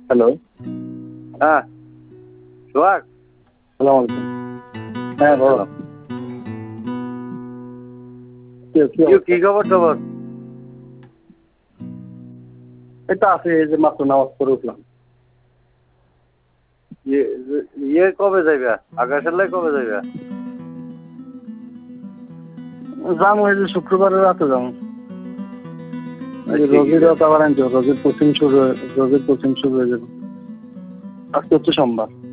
Hello. হ্যাঁ সোহাগ, সালাম আলাইকুম। হ্যাঁ বলো। কি খবর টবর? এটা আছে, এই যে মাত্র নামাজ পড়ে উঠলাম। ইয়ে কবে যাইবা? আকাশের লাই কবে যাইবা? যাবো এই যে শুক্রবারের রাতে যাবো। রোগীর রাত আবার আনছো, রোগীর পশ্চিম শুরু হয়ে যাবে। আজকে হচ্ছে সোমবার।